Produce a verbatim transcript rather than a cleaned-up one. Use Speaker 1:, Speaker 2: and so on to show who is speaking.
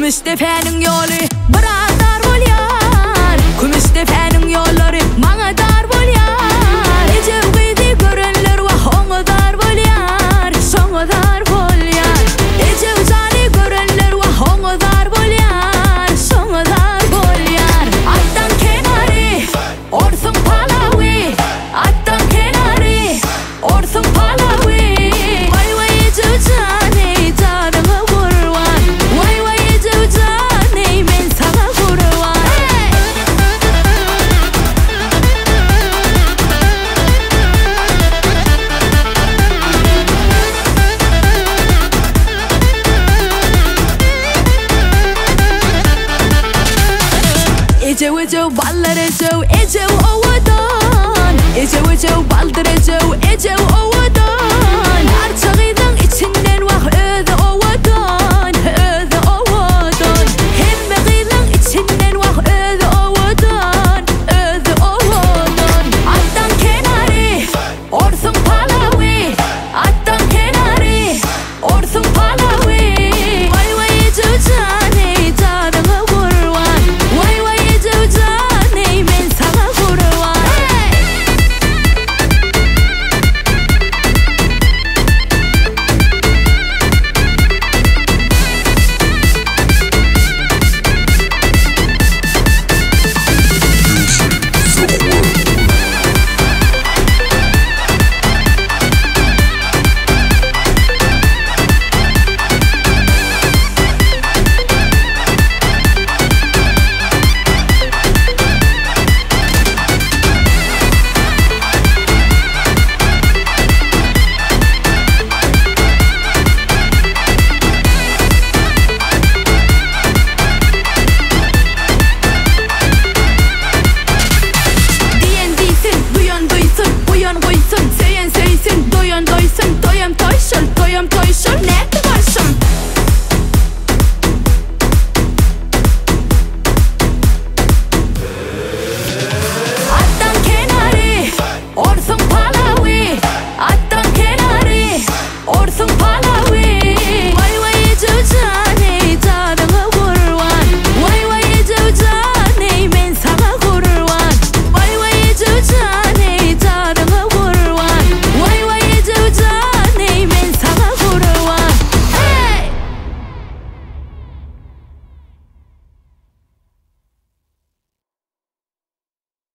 Speaker 1: Kumustepe'nin yolu bana dar bo'lyar. Kumustepe'nin yo'llari manga dar bo'lyar. Ejevgidi ko'rinlar va honga dar bo'lyar. Songa dar bo'lyar. Ejevzali ko'rinlar va honga dar bo'lyar. Songa dar bo'lyar. Atdan kenari orsun palawi. Atdan kenari orsun palawi. Vay vay ejevzani canıma vurwan. Vay vay ejevzani men sana vurwan. Ejev ejev ballar ejev ejev